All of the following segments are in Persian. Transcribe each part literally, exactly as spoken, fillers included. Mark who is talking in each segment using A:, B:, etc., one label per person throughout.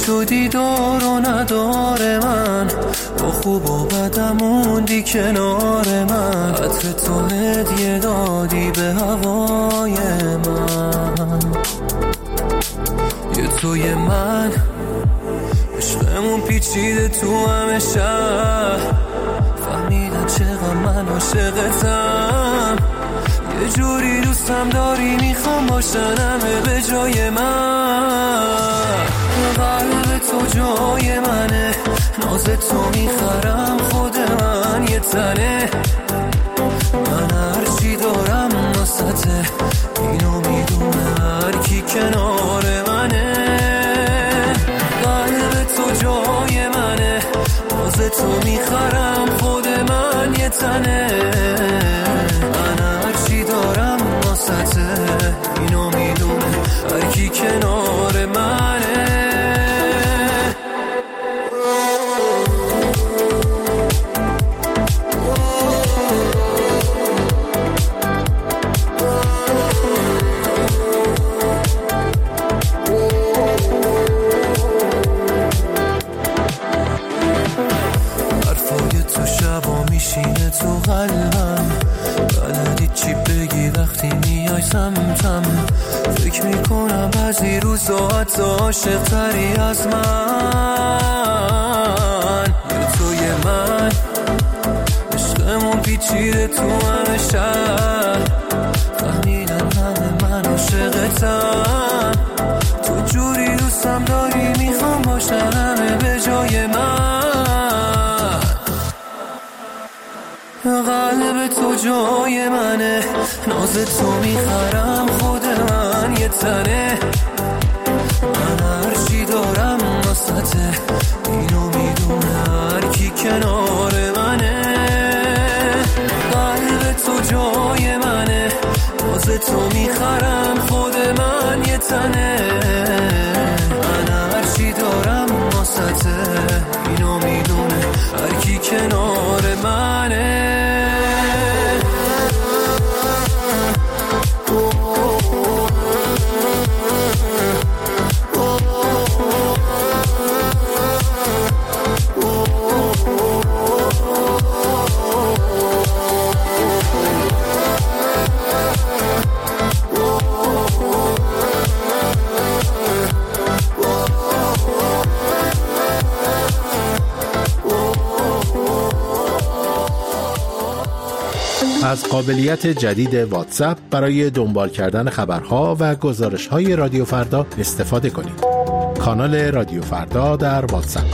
A: شدی دار و نداره من، با خوب و بدم موندی کنار من، عطر تو هدیه دادی به هوای من. یه توی من عشقمون پیچیده تو همه شهر، فهمیدن چقدر من عاشقتم، یه جوری دوستم داری میخوام باشن همه به جای من. قلب تو جای منه، ناز تو میخرم خود من یه تنه، من هرچی دارم واسطه، اینو میدونه هر کی کنار منه. قلب تو جای منه، ناز تو میخرم خود من یه تنه، من هرچی دارم واسطه، اینو میدونه هر کی کنار منه. میشینه تو قلبم، بلدی چی بگی وقتی میای سمتم، فکر میکنم بعضی روزا حتی عاشق تری از من. یه توی من عشقمون پیچیده تو همه شهر، فهمیدن همه من عاشقتم، تو جوری دوستم داری میخوام باشن همه به جای من. قلب تو جای منه، ناز تو میخرم خود من یه تنه، من هرچی دارم واسطه، اینو میدونه هر کی کنار منه. قلب تو جای منه، ناز تو میخرم خود من یه تنه، من هرچی دارم واسطه، اینو میدونه هر کی کنار منه.
B: از قابلیت جدید واتساپ برای دنبال کردن خبرها و گزارش‌های رادیو فردا استفاده کنید. کانال رادیو فردا در واتساپ.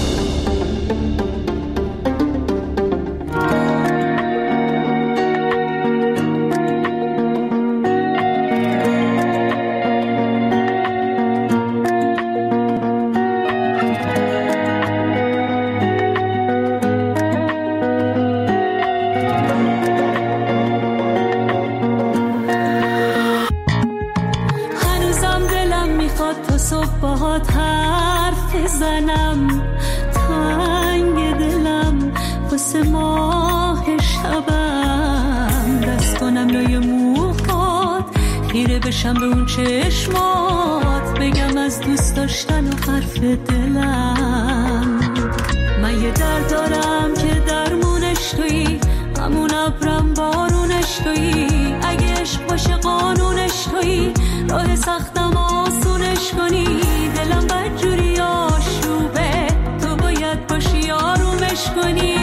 C: بشم به اون چشمات، بگم از دوست داشتن و حرف دلم. من یه درد دارم که درمونش تویی، همون ابرم بارونش تویی، اگه عشق باشه قانونش تویی، راه سختم آسونش کنی. دلم بدجوری آشوبه، تو باید باشی آرومش کنی.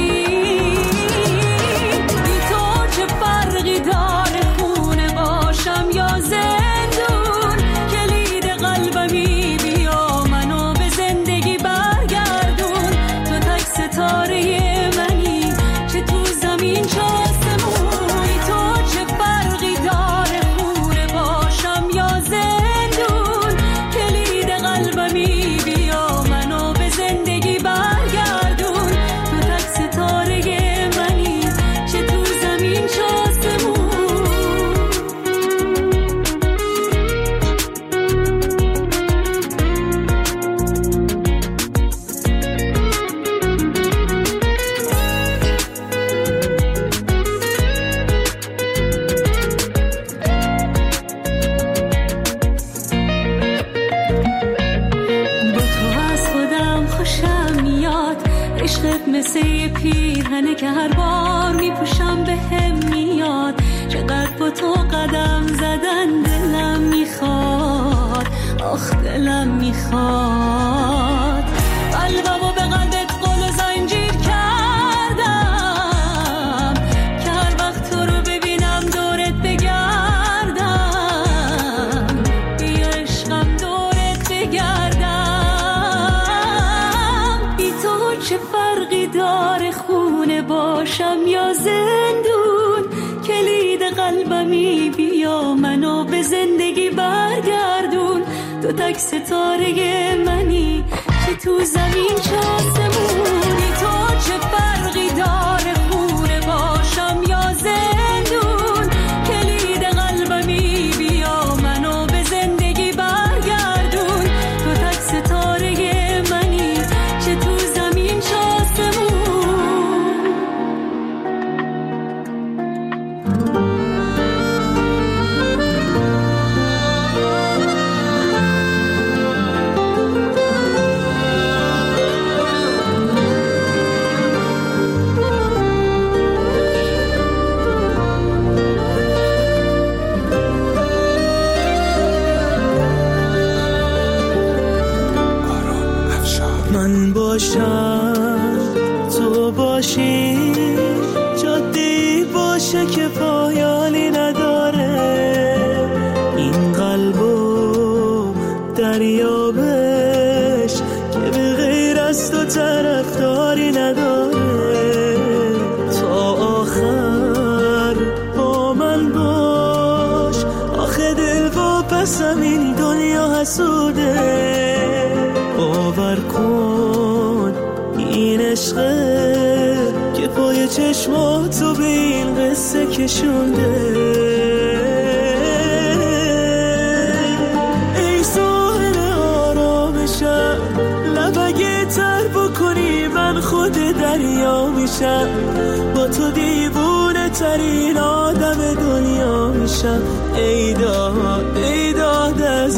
C: بی تو چه فرقی داره خونه باشم یا زندون، کلید قلبمی بیا منو به زندگی برگردون. تو تک ستاره منی، چه تو زمین چه آسمون. تو چه فرقی داره خونه باشم یا زندون، کلید قلبمی بیا منو به زندگی برگردون. تو تک میخواد. قلبمو به قلبت قل و زنجیر کردم که هر وقت تو رو ببینم دورت بگردم. بیا عشقم دورت بگردم. بی تو چه فرقی داره خونه باشم یا زندون؟ کلید قلبمی بیا منو به زندگی برگردون. تو تک ستاره منی که تو زمین چه آسمونی. تو چه فرقی داره خونه باشم یا زندون؟ کلید قلبمی بیا منو به زندگی برگردون. تو تک ستاره منی که تو زمین چه آسمون.
A: من باشم تو باشی، جاده‌ای باشه که پایانی نداره. این قلبو دریابش که به غیر از تو طرفداری نداره. تا آخر با من باش، آخه دل واپسم این دنیا حسوده. باور کن این عشقه که پای چشماتو به این قصه کشونده. ای ساحل آرامشم، لب اگه تر بکنی من خود دریا میشم. با تو دیوونه ترین آدم دنیا میشم. ای داد ای داد از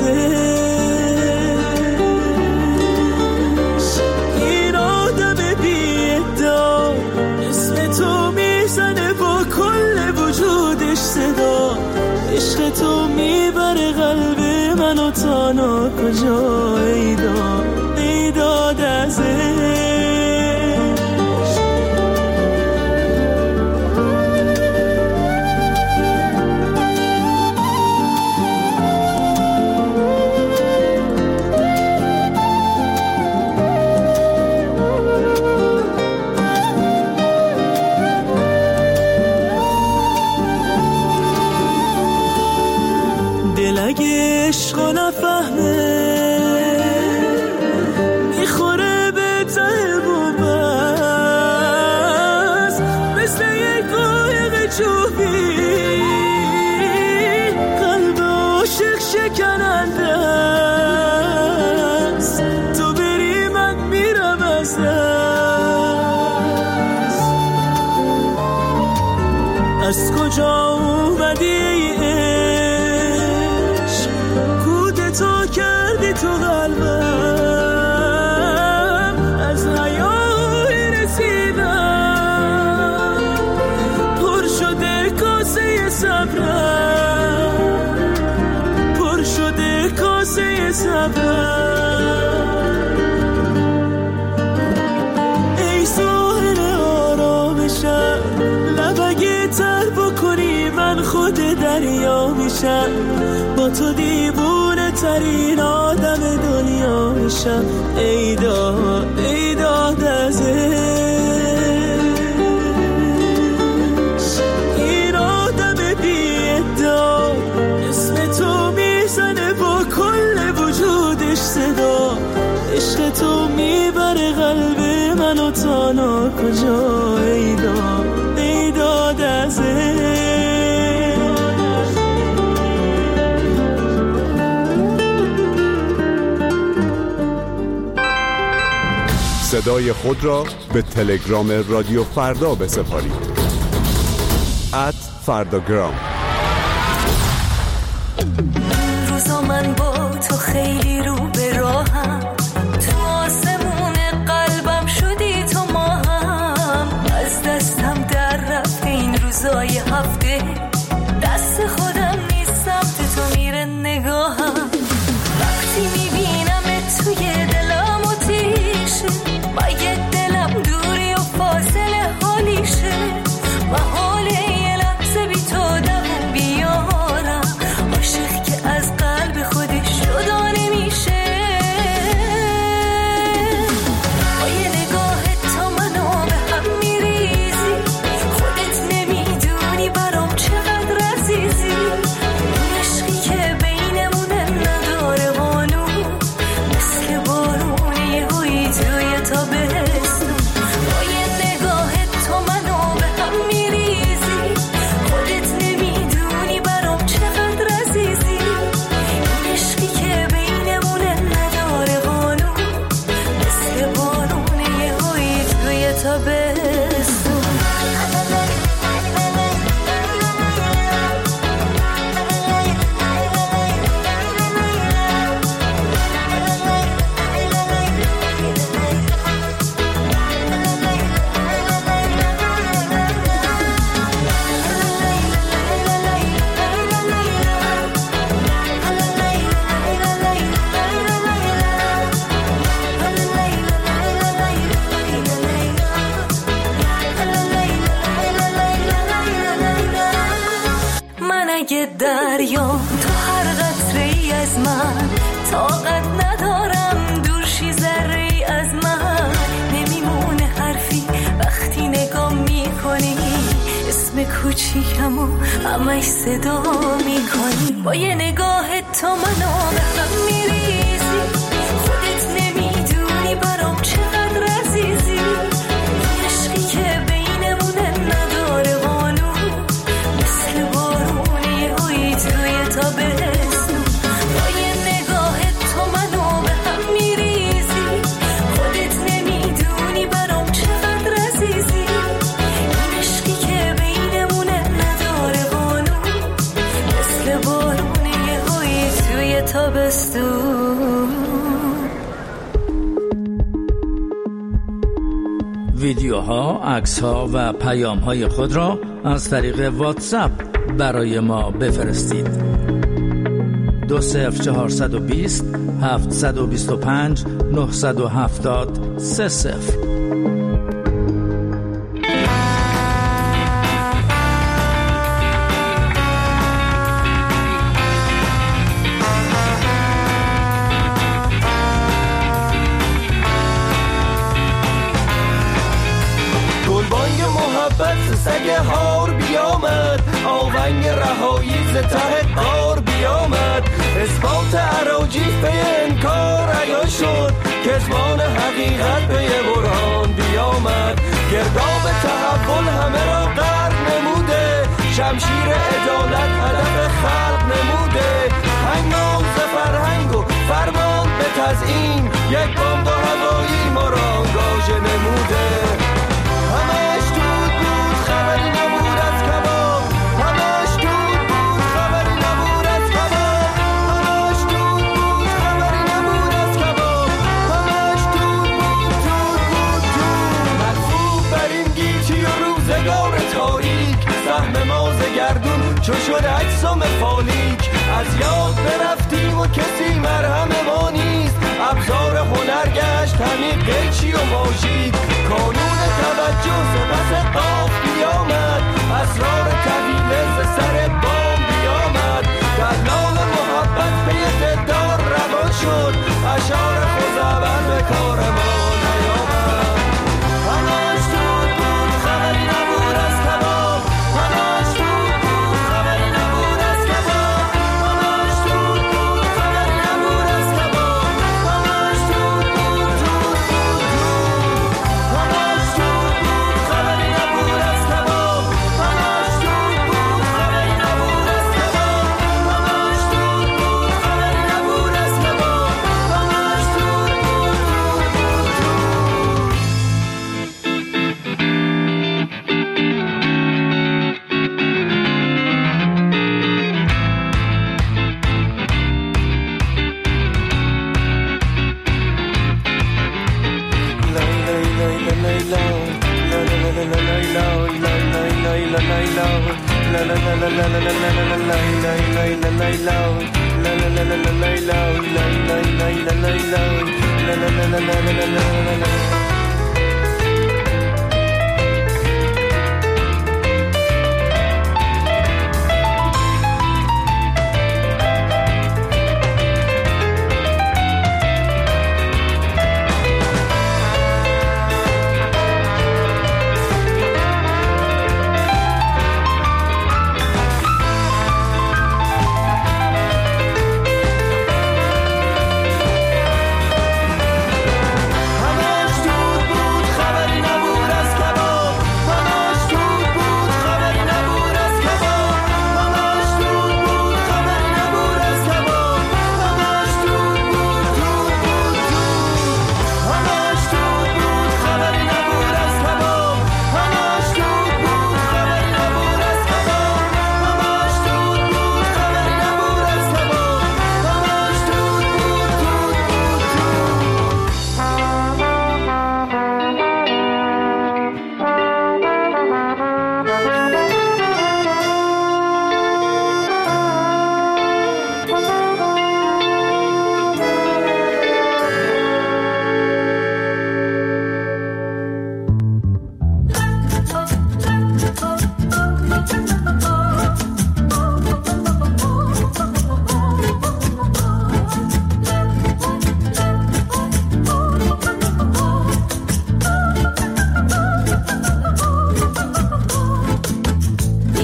A: صدا. عشق تو میبره قلب منو تا ناکجا. ای داد ای داد از اگه عشقو نفهمه میخوره به ته بومبست، مثل یک قایق چوبی قلب عاشق شکننده است. تو بری من میرم از دست. از کجا اومدی تو قلبم؟ از حیای رسیدم پر شده کاسه صبرم، پر شده کاسه صبرم. ای ساحل آرامشم، لب اگه تر بکنی من خود دریا میشم. با تو دیوونه ترین آدم دنیا میشم. ای داد ای داد از این آدم بی ادعا، اسم تو میزنه با کل وجودش صدا. عشق تو میبره قلب منو تا ناکجا. ای داد ای داد از
D: صدای خود را به تلگرام رادیو فردا بسپارید. ات فرداگرام.
C: روزا من با تو خیلی رو به راهم، تو آسمون قلبم شدی تو ماهم. از دستم در رفت این روزای هفته، دست خودم نیست سمت تو میره نگاهم. وقتی میبینم مگه دریا تو هر قطره ای از من طاقت ندارم دورشی ذره ای از من نمیمونه حرفی وقتی نگاه میکنی اسم کوچیکمو همش صدا میکنی با یه نگاه تو منو به هم میریزی خودت نمیدونی برام چقدر عزیزی عشقی که بینمونه نداره قانون مثل بارونی هایی توی تابستون با یه نگاه تو منو به هم میریزی خودت نمیدونی برام چقدر عزیزی این عشقی که بینمونه نداره قانون مثل بارونی هایی توی تابستون.
E: ویدیوها، عکس‌ها و پیام‌های خود را از طریق واتساپ برای ما بفرستید. دو صفر چهارصد و بیست هفتصد و بیست و پنج نهصد و هفتاد سه صفر.
A: سگ هار بیامد آونگ رهایی ز ته قار بیامد اثبات اراجیف به انکار عیان شد کتمان حقیقت به برهان بیامد گرداب تحول همه را غرق نموده شمشیر عدالت هدف خلق نموده هنگام ز فرهنگ و فرمان به تزیین یک بمب هوایی ما را آنگاژه نموده همش دود بود خبری نبود از کباب همش دود بود خبری نبود از کباب همش دود بود خبری نبود از کباب همش دود بود دود بود دود مرفوع بر این گیتی و روزگار تاریک سهم ما ز گردون چو شد اجسام فالیک از یاد برفتیم و کسی مرهم ما نیست ابزار هنر گشت همین قیچی و ماژیک کانون توجه ز پس قاف بیامد اسرار طویله ز سر بام بیامد دلال محبت پی دلدار روان شد اشعار خوزعبل به کار ما نیامد همش دود بود خبری نبود از کباب همش دود بود خبری نبود از کباب همش دود بود خبری نبود از کباب همش دود بود دود بود دود همش دود بود خبری نبود از کباب همش دود بود خبری نبود از کباب همش دود بود خبری نبود از کباب همش دود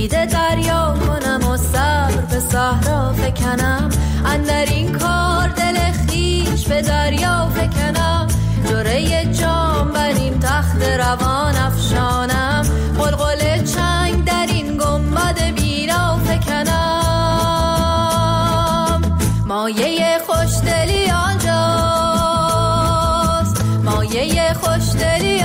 F: دیده دریا کنم و صبر به صحرا فکنم، اندر این کار دل خیش به دریا فکنم، جوره جام بر این تخت روان افشانم، قلقل چنگ در این گنبد بیرا فکنم. مایه خوشدلی آنجاست، مایه خوشدلی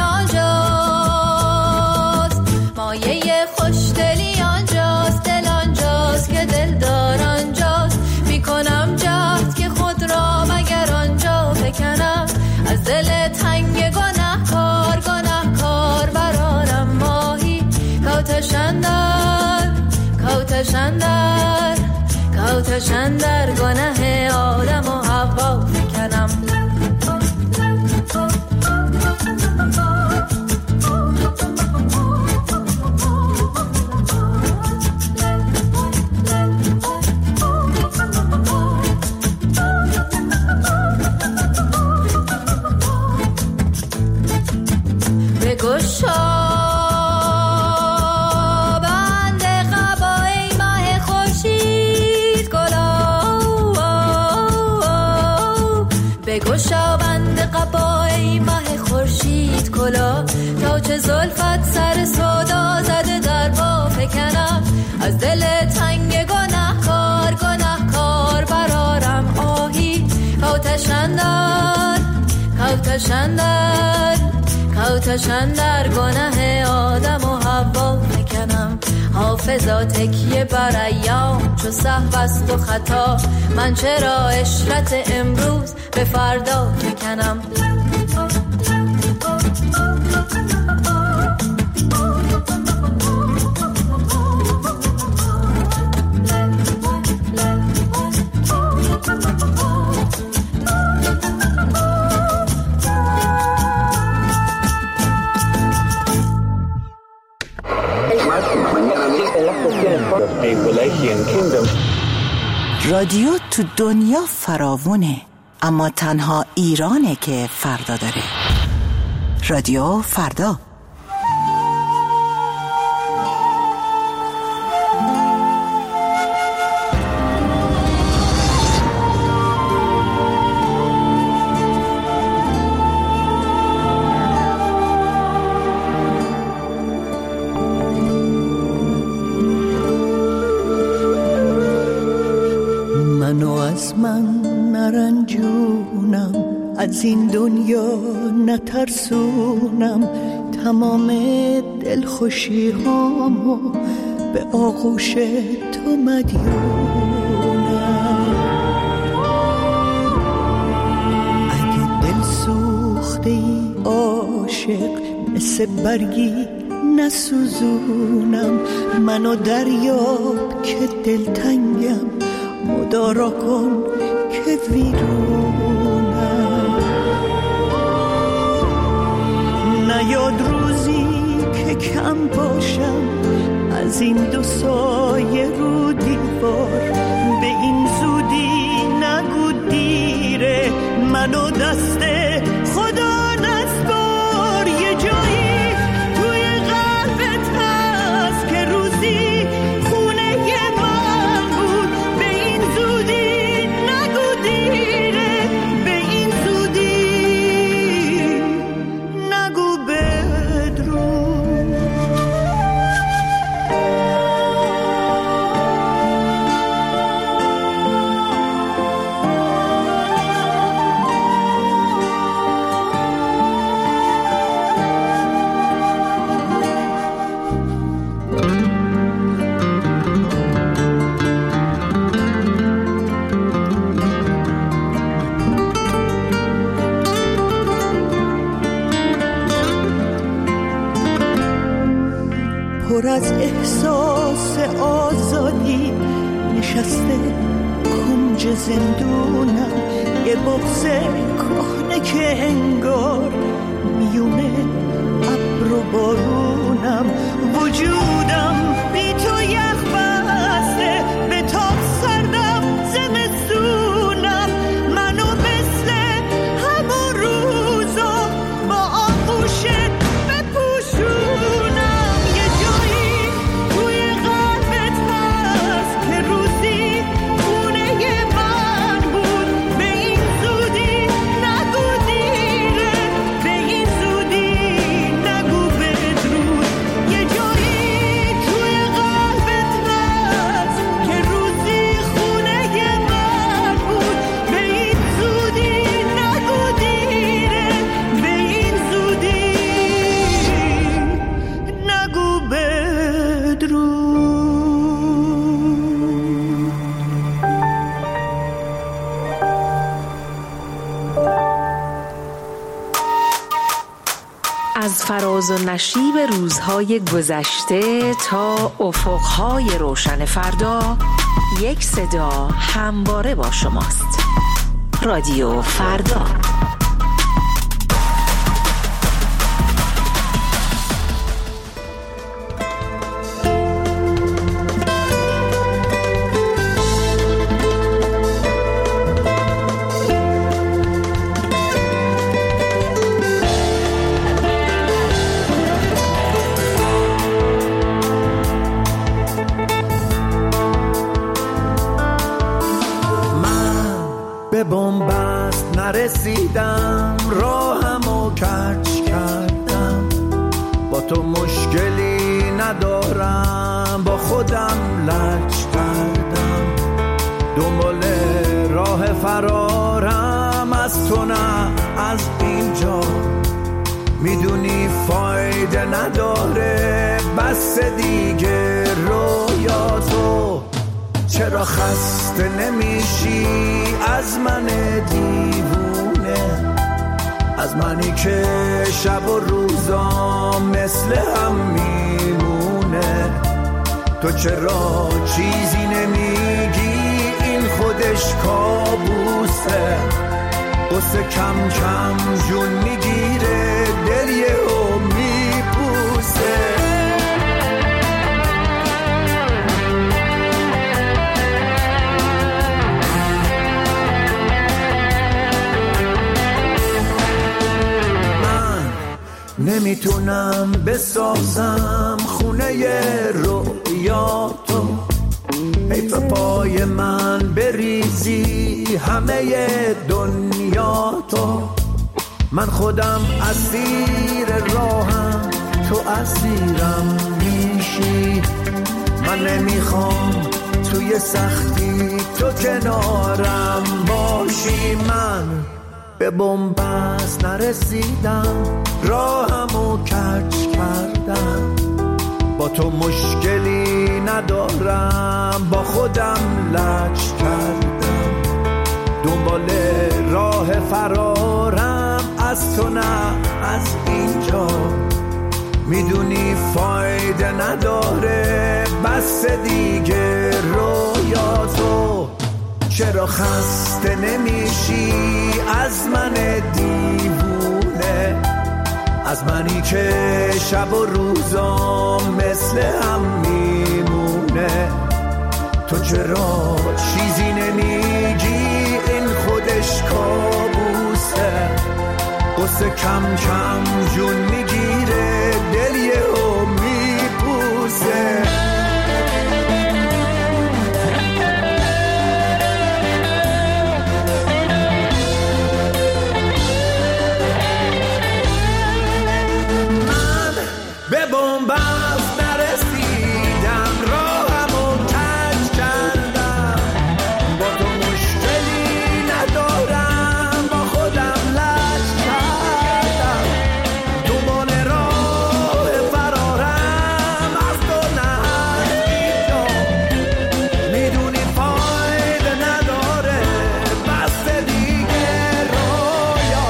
F: آنجاست، مایه خوشدلی آنجاست، دل آنجاست که دل دار آنجاست، میکنم جهد که خود را مگر آنجا فکنم، از دل تنگ گناه کار گناه کار برارم ماهی، کوتشندر کوتشندر کوتشندر گناه آدم و حوا فکنم. بگشا بند قبای ماه خورشید گلا، بگشا بند قبای ماه خورشید کلا، تا چه زلفت سر سودا زده در با فکنم، از دل تنگ گناه کار گناه کار برارم آهی، کوتشندر کوتشندر کوتشندر گناه آدم و حوا فکنم. حافظا تکیه بر ایام چو سهو است و خطا، من چرا عشرت امروز به فردا فکنم.
G: رادیو تو دنیا فراوونه، اما تنها ایرانه که فردا داره. رادیو فردا.
H: من نرنجونم، از این دنیا نترسونم، تمام دلخوشی هامو به آغوش تو مدیونم. اگه دل سوخته ای عاشق، مثل برگی نسوزونم، منو دریاب که دلتنگم، مدارا کن که ویرونم. نیاد روزی که کم باشم از این دو سایه رو دیوار، به این زودی نگو دیره، منو دست خدا نسپار. یه جایی توی قلبت هست که روزی خونه من بود، به این زودی نگو دیره، به این زودی نگو بدرون. پر از احساس آزادی نشسته کنج زندونم، یه بغض کهنه که انگار میونه ابر و بارونم. وجودم بی تو یخ بسته، به تاب سردم زمستونم، منو مثل همون روزا با آغوشت بپوشونم. یه جایی توی قلبت
I: فراز و نشیب روزهای گذشته تا افقهای روشن فردا، یک صدا همواره با شماست. رادیو فردا.
A: به بنبست نرسیدم، راهمو کج کردم، با تو مشکلی ندارم، با خودم لج کردم، دنبال راه فرارم از تو نه از اینجا، میدونی فایده نداره بس دیگه رویاتو، چرا خسته نمیشی از من دیوونه، از منی که شب و روزا مثل هم میمونه، تو چرا چیزی نمیگی این خودش کابوسه، قصه کم کم جون میگیره دل یهو میپوسه. نمیتونم بسازم خونه رویاتو، حیف پای من بریزی همه دنیاتو، من خودم اسیر راهم تو اسیرم میشی، من نمیخوام توی سختی تو کنارم باشی، من به بنبست نرسیدم، راهمو کج کردم، با تو مشکلی ندارم، با خودم لج کردم، دنبال راه فرارم از تو نه از اینجا، میدونی فایده نداره بس دیگه رویاتو، چرا خسته نمیشی از من دیوونه، از منی که شب و روزا مثل هم میمونه، تو چرا چیزی نمیگی این خودش کابوسه، قصه کم کم جون میگیره دل یهو میپوسه. به بنبست نرسیدم، راهمو کج کردم، با تو مشکلی ندارم، با خودم لج کردم، دنبال راه فرارم از تو نه اینجا، میدونی فایده نداره بس دیگه رویا.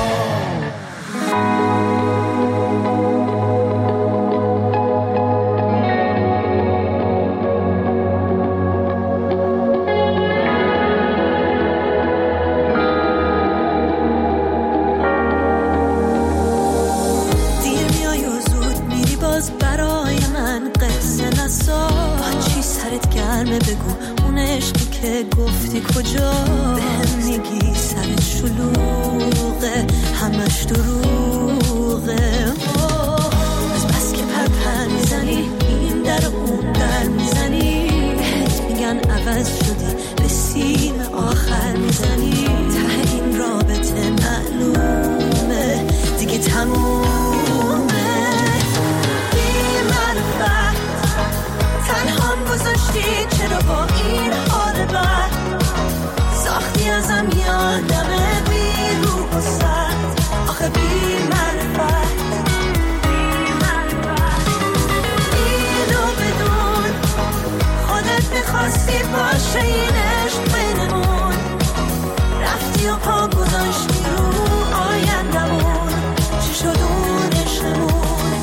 C: بگو اون عشقی که گفتی کجا، بهم میگی سرت شلوغه همش دروغه، از بس که پرپر میزنی این در اون در میزنی، بهت میگن عوض شدی به سیم آخر میزنی، ته این رابطه معلومه دیگه تمومه، بی معرفت تنهام گذاشتی، چرا با این حال بد ساختی ازم یادم بی روح و سد، آخه بی معرفت اینو بدون خودت میخواستی باشه این عشق بینمون، رفتی و پا گذاشتی رو آیندمون، چی شد اون عشقمون،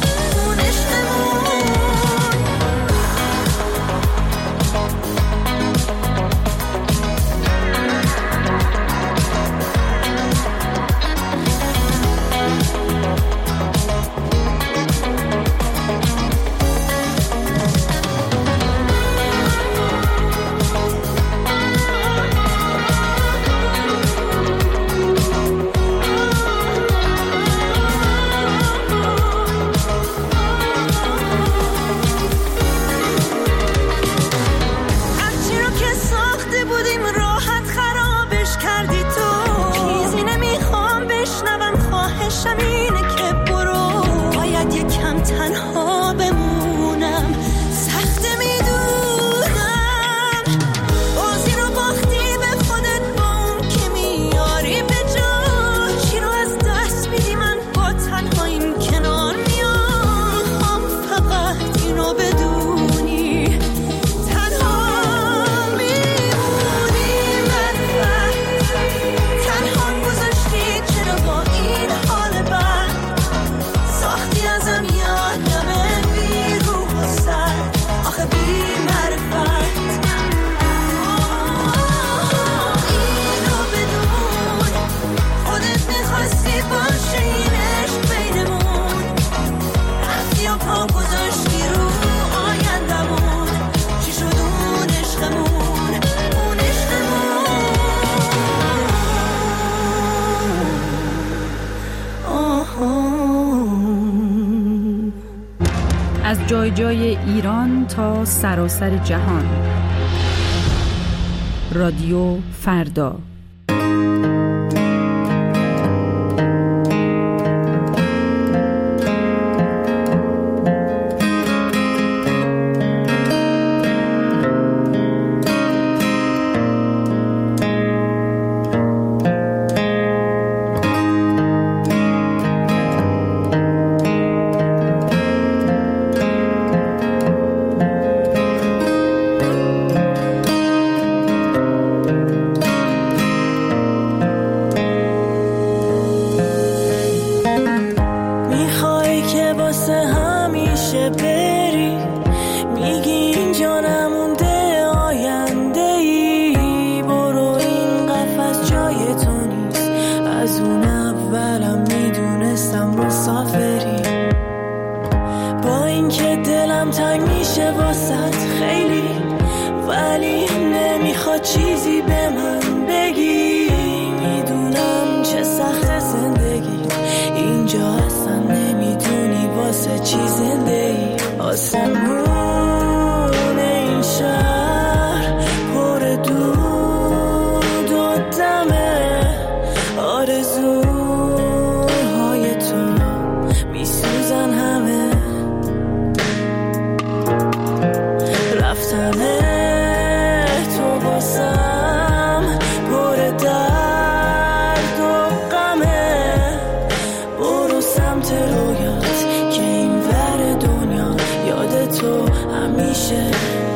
J: روزهای ایران تا سراسر جهان. رادیو فردا.
K: چیزی به من بگی، میدونم چه سخت زندگی اینجا، اصلا نمیدونی واسه چی زنده ای. آسمون این شهر پر دود و دمه، آرزوهای تو میسوزن همه، رفتنه همیشه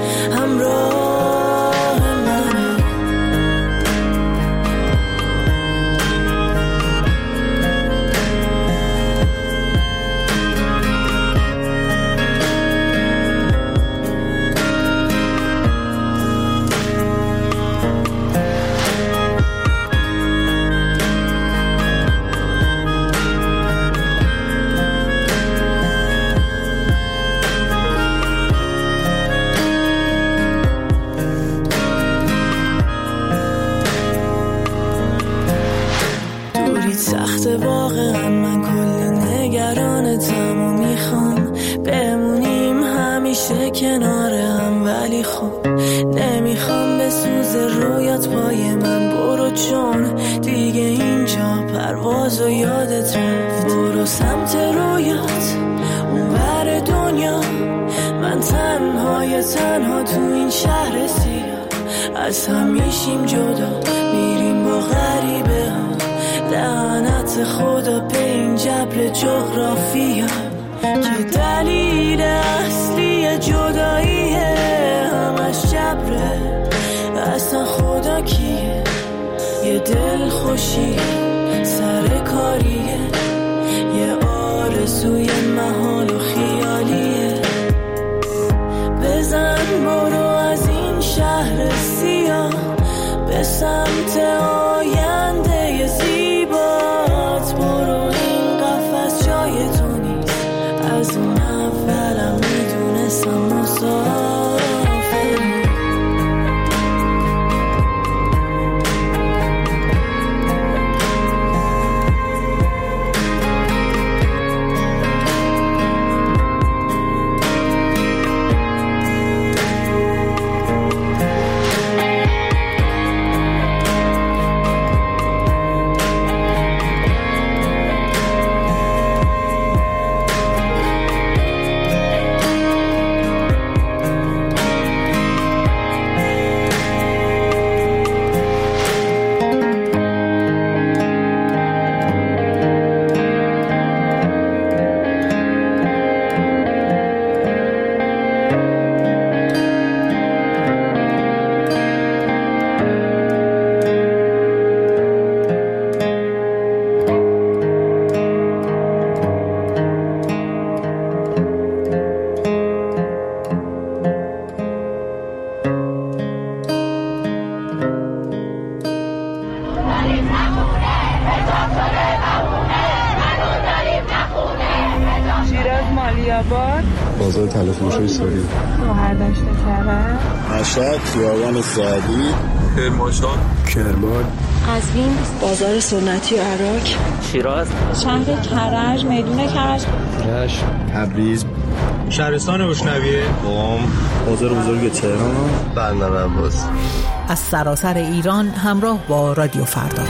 K: همراه منه. واقعا من کلی نگرانتم و میخوام بمونیم همیشه کنار هم، ولی خب نمیخوام بسوز رویات پای من. برو چون دیگه اینجا پرواز و یادت رفت، برو سمت رویات اون ور دنیا. من تنهای تنها تو این شهر سیاه، از هم میشیم جدا، میریم با غریبه ها. لعنت خدا به این جبر جغرافیا که دلیل اصلی جداییه، همش جبره. اصلا خدا کیه؟ یه دل خوشیه، سر کاریه، یه آرزوی محال و خیالیه. بزن برو از این شهر سیاه به سمت آینده زیبات. برو این قفس جای تو نیست، از اون اولم میدونستم مسافری.
L: بازار تلفروشی سوری،
M: مهردشت کرد،
L: مشهد، خیابان سعدی،
N: کرمانشاه،
L: کرمان،
O: قزوین، بازار سنتی و عراق،
P: شیراز،
M: شهر کرج، میدون کرج،
L: رشت، تبریز،
N: شهرستان روشنویه.
P: قم بازار بزرگ تهران. بندر عباس.
G: از سراسر ایران همراه با رادیو فردا.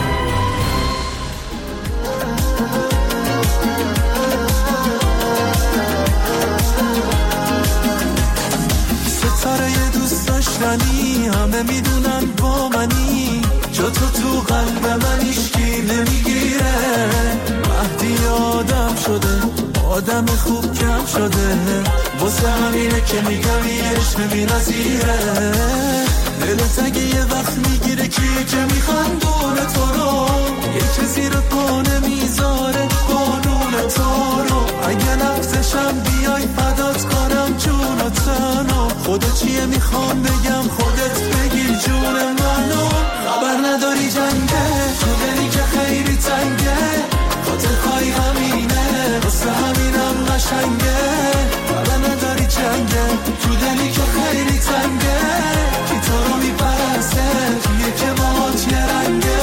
A: ستاره دوست داشتنی همه میدونن با منی، جا تو تو قلب من هیچکی نمیگیره. مهدی آدم شده، آدم خوب کم شده، واسه همینه که میگم یه عشق بی‌نظیره. دلت اگه یه وقت میگیره کیه که میخندونه تو رو، یکی زیر پا نمیذاره قانون تو رو. اگه نفسشم بیای فدات کنم جون و تنو، خودت چیه میخوام بگم خودت بگیر جون منو. خبر نداری جنگه تو دلی که خیلی تنگه، خاطر خواهی همینه واسه همینم قشنگه. خبر نداری جنگه تو دلی که خیلی تنگه، کی تو رو میپرسه کیه که باهات یه رنگه.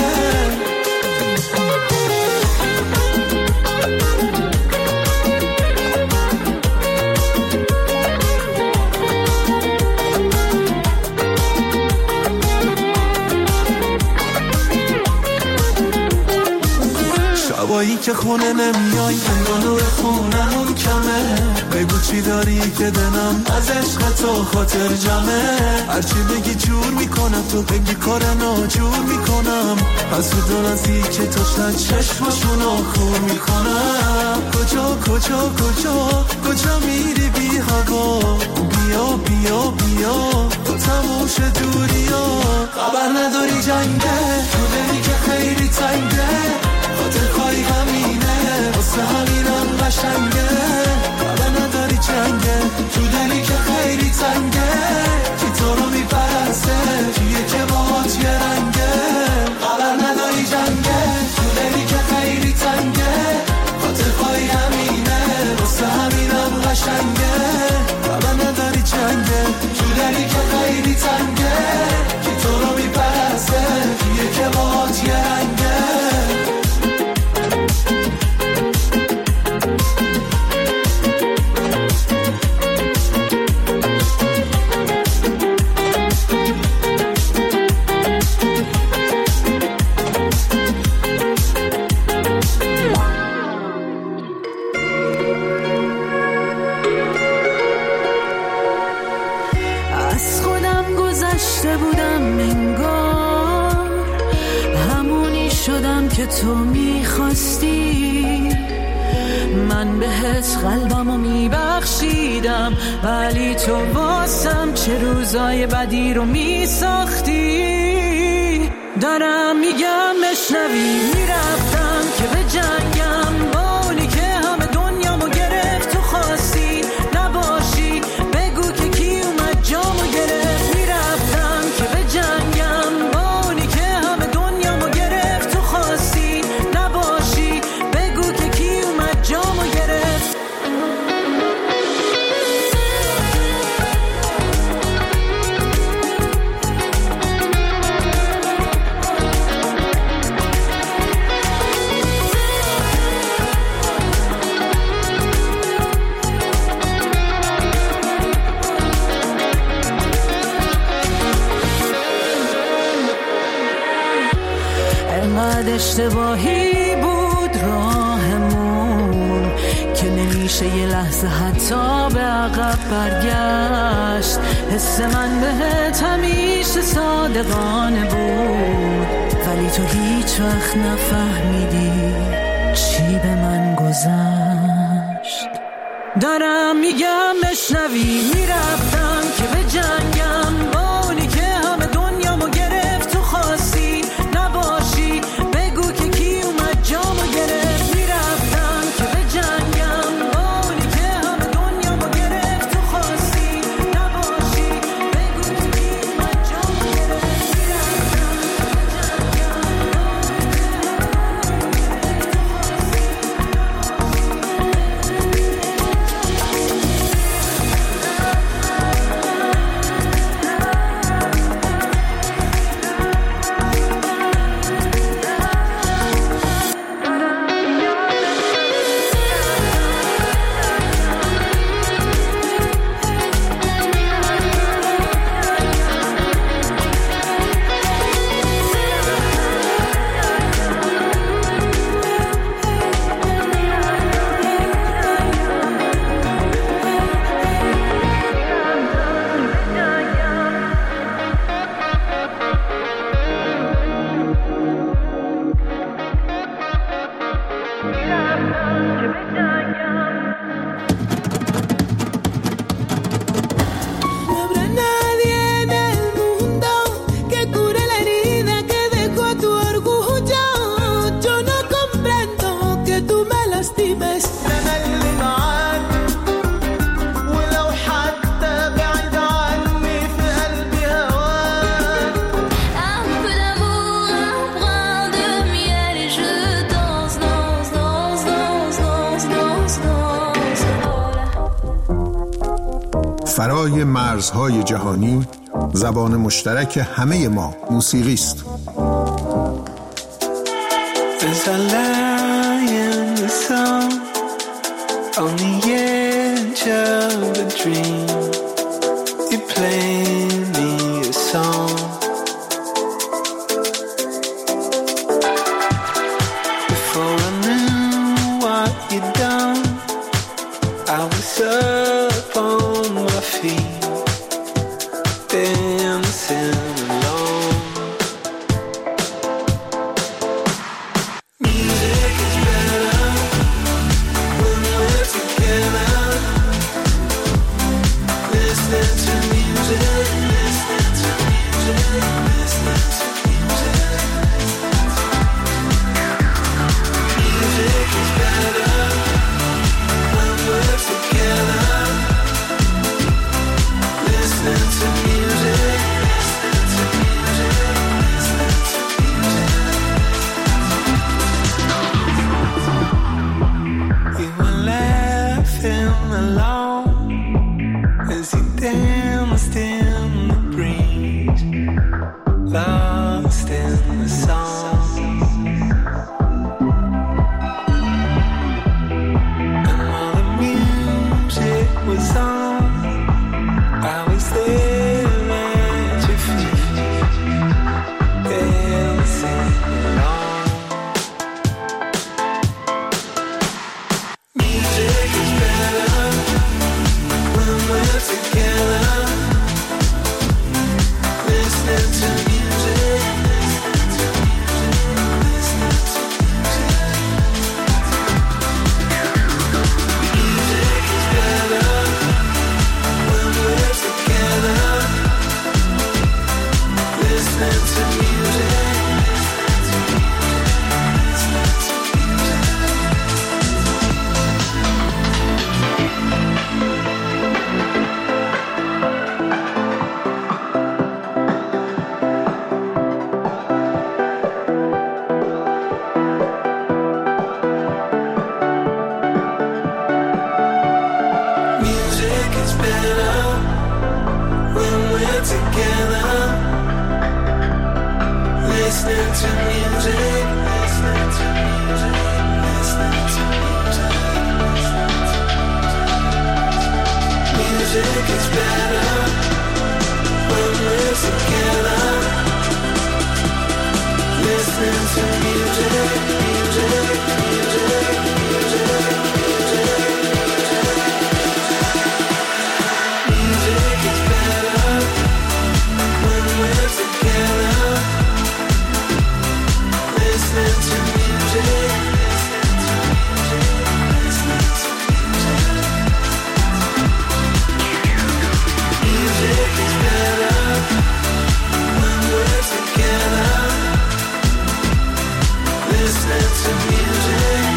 A: شبایی که خونه نمیای انگار نور خونمون کمه، بگو چی داری که دلم از عشق تو خاطر جمعه. هرچی بگی جور میکنم، تو بگی کار ناجور میکنم، از تو دو نزدیک تو شد چشمشونو خور میکنم. کجا کجا کجا کجا میری بی هوا، بیا بیا بیا تو تموش دوری ها. خبر نداری جنگه تو دلی که خیلی تنگه، خاطر خواهی همینه واسه همینم قشنگه. خبر نداری جنگه تو دلی که خیلی تنگه، کی تو رو میپرسه کیه که باهات یه رنگه. خبر نداری جنگه تو دلی که خیلی تنگه، خاطر خواهی همینه واسه همینم قشنگه. خبر نداری جنگه تو دلی که خیلی تنگه، کی تو رو میپرسه کیه که باهات یه رنگه. که تو میخواستی، من بهت قلبمو میبخشیدم، ولی تو واسم چه روزای بدی رو میساختی. دارم میگم مشنوی، میرفتم که به جنگم با اونی که همه دنیامو گرفت. تو خواستی نباشی، بگو که کی اومد جامو گرفت. میرفتم که به جنگم با اونی که همه دنیامو گرفت. تو خواستی نباشی، بگو که کی اومد جامو گرفت. انقدر اشتباهی بود راهمون که نمیشه یه لحظه حتی به عقب برگشت. حس من بهت همیشه صادقانه بود، ولی تو هیچ وقت نفهمیدی چی به من گذشت. دارم میگم مشنوی، میرفتم که به جنگم با اونی که همه دنیامو گرفت. تو خواستی نباشی، بگو که کی اومد جامو گرفت. میرفتم که به جنگم با اونی که همه دنیامو گرفت. تو خواستی نباشی، بگو که کی اومد جامو گرفت. میرفتم که به جنگم
N: فرای مرزهای جهانی زبان مشترک همه ما موسیقی است.
A: As I lie in the sun on the edge of a dream, you play me a song. Before I knew what you'd done, I was up on my feet, dancing alone. Music is better when we're together. Listening to music, listening to music, listening to music. Music is better when we're together. Listening to music, listening to music, listening to music. You were laughing alone as you danced in the breeze, lost in the song. And while the music was on, I was there at your feet, dancing along. Music is better when we're together. Listening to music, listening to music, listening to music. Music is better when we're together. Listening to music, listening to music is better when we're together. Listening to music, listening to music, listening to music. Music is better when we're together. Listening to music, music, music, music, music. Music is better when we're together. Listening to music, listening to music. Music is better when we're together. Listening to music,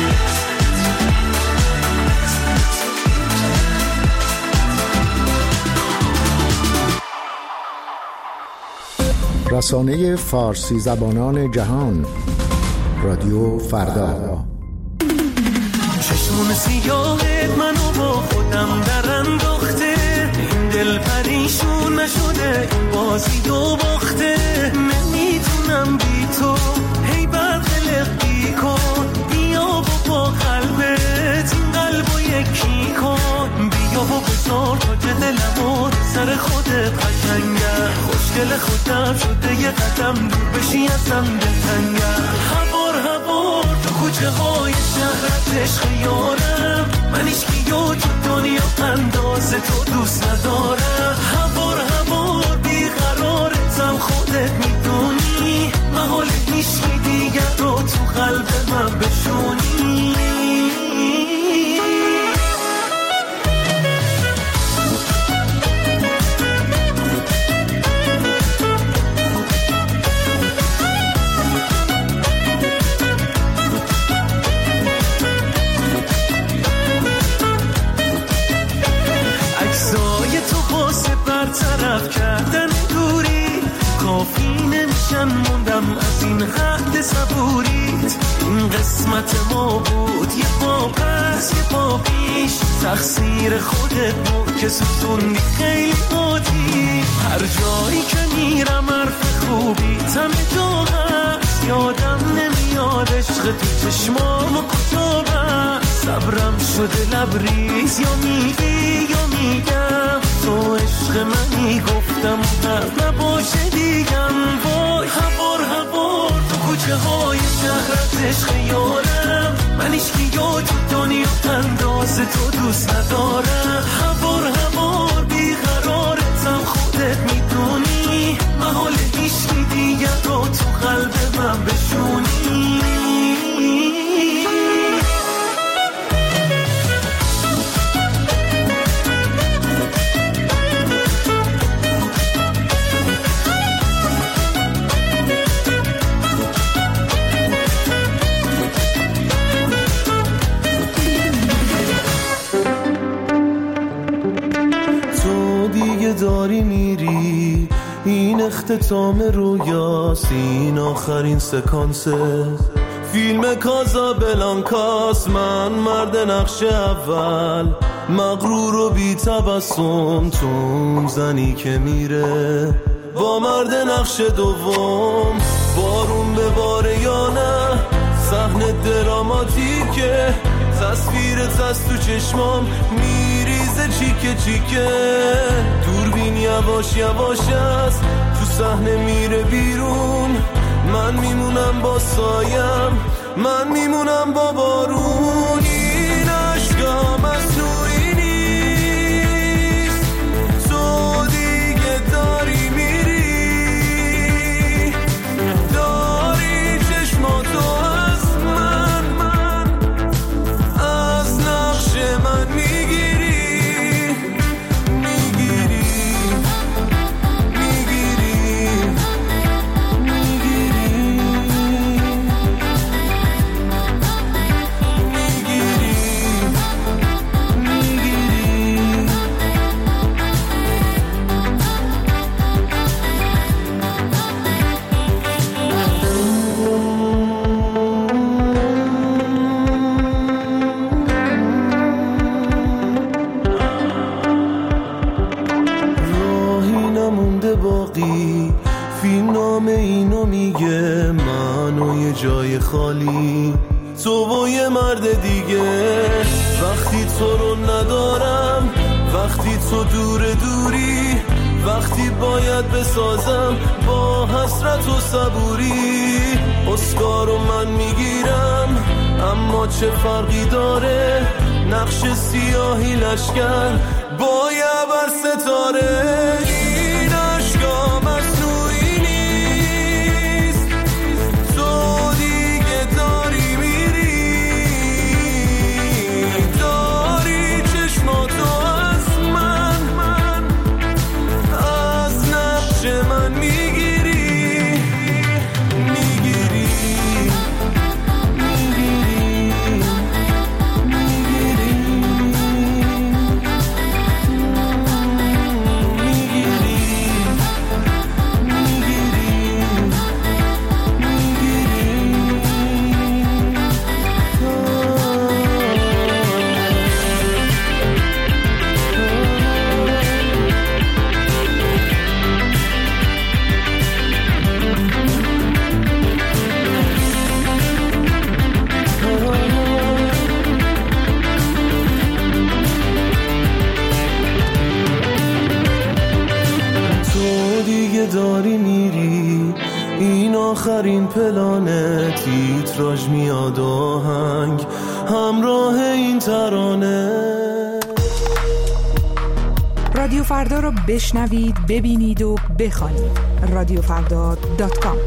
Q: رسانه فارسی زبانان جهان، رادیو فردا.
A: چشمون سیاهت منو با خودم در انداخته، این دل پریشون نشده، این بازی دو باخته. نمیتونم بی تو هی برقلقی کن، بیا و با قلبت این قلبو یکی کن. بیا و بذار تا که دلمو سر خودت قشنگه، خوشگل خودم شده یه قدم دور بشی ازم دلتنگه. هوار هوار تو کوچه های شهرت عشق یارم، من ایشکیو تو دنیا اندازه تو دوست ندارم. هوار هوار بیقرارتم خودت میدونی، محال نیشکی دیگر رو تو قلب من بشونی. عکسای تو واسه برطرف کردن روشن موندم از این حد صبوریت. این قسمت ما بود، یه پا پس یه پا پیش، تقصیر خودت بود که سوزوندی خیلی آتی. هر جایی که میرم حرف خوبی تم تو هست، یادم نمیاد عشق تو چشمامو کجا بست. صبرم شده لبریز، یا میگی یا میگم تو عشق منی، گفتم و نباشه دیگم. وای هوار هوار تو کوچه های شهرت عشق یارم، من ایشکی یا تو دنیا انداز تو دوست ندارم. هوار هوار بیقرارتم خودت میدونی، محال ایشکی دیگر رو تو قلب من بشونی. داری میری، این اختتام رویاست، این آخرین سکانسه فیلم کازابلانکاست. من مرد نقش اول، مغرور و بی تبسم، تو زنی که میره با مرد نقش دوم. بارون به باره یا نه، صحنه دراماتیکه، تصویرت از تو چشمام میریزه چیکه چیکه. دوربین یواش یواش است، تو صحنه میره بیرون، من میمونم با سایم، من میمونم با بارون. این عشقم از تویی نیست، تو دیگه داری میری، داری چشماتو از من، من از نقش من میگیری، میگیری، میگیری، باقی فیلم نام اینو میگه، من و یه جای خالی، تو و یه مرد دیگه. وقتی تو رو ندارم، وقتی تو دور دوری، وقتی باید بسازم با حسرت و صبوری. اسکارو من میگیرم، اما چه فرقی داره، نقش سیاهی لشکر با یه بر ستاره. این عشقم از تویی نیست، تو دیگه داری میری، داری چشماتو از من، من از نقش من میگیری، میگیری، میگیری، داری میری، این آخرین پلانه، تیتراژ میاد آهنگ همراه این ترانه.
J: رادیو فردا رو بشنوید، ببینید و بخوانید. رادیو فردا دات کام.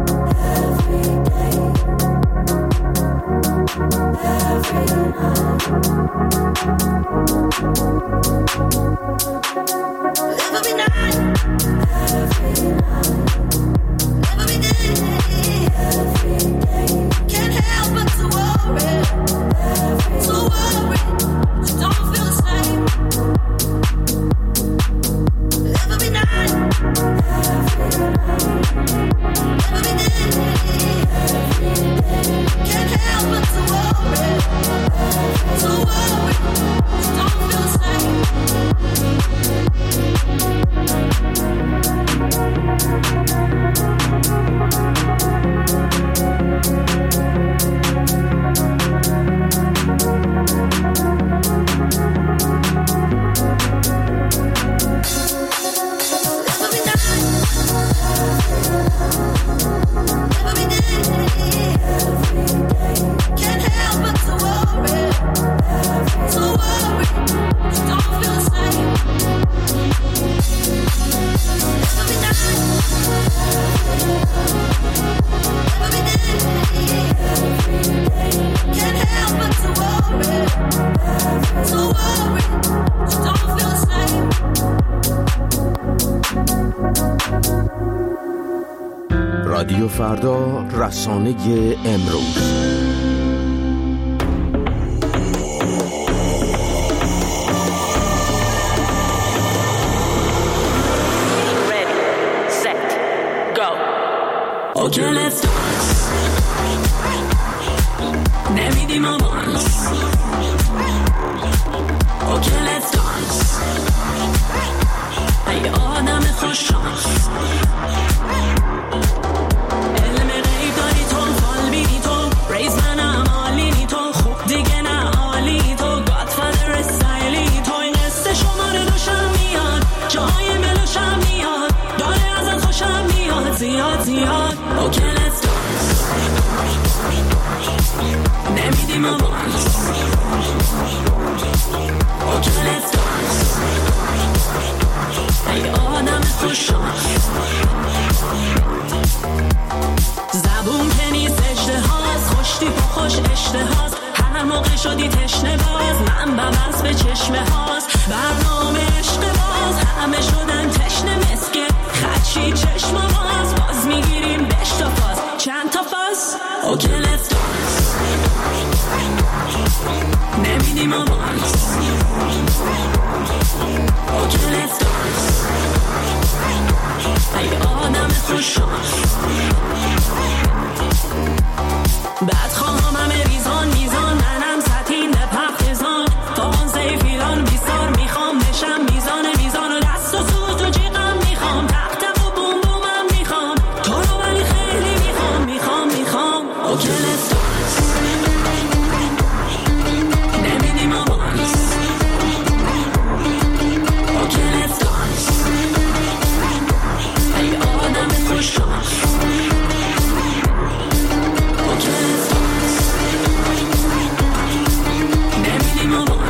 F: Every night
R: رادیو فردا، رسانه امروز.
K: Okay, let's dance. نمیدیم آوانس. Okay, let's dance. ای آدم خوششانس. علم غیب داری تو، فال بینی تو، ریز منم عالینی تو، خوب دیگه نه عالی تو، گادفادر استایلی تو، این قصه شماره دوشم میاد، جاهای ملوشم میاد، داره ازت خوشم میاد زیاد زیاد. Okay, let's dance. نمیدیم آوانس. Okay, let's dance. ای آدم خوششانس. زبون که نیست اجتهاز، خوشتی پا خوش اشتهاز، هر موقع شدی تشنه باز، من ببرس به چشمه هاست، برنامه عشق باز، همه شدن تشنه مسکه، خدشی چشم باز، باز میگیریم بش تا فاز، چند تا فاز. Okay, let's dance. نمیدیم آوانس. Okay, let's dance. ای آدم خوششانس. بعد خواهم همه ریزان میزان، منم سطین به پختزان، فاقان سیفیران بیستار میخوام بشم میزان میزان، و دست و سوت و جیغم میخوام، تختم و بوم بومم میخوام، تو رو ولی خیلی میخوام میخوام میخوام. Okay, let's dance. نمیدیم آوانس. Okay, let's dance. ای آدم خوششانس. Okay, let's dance. نمیدیم آوانس.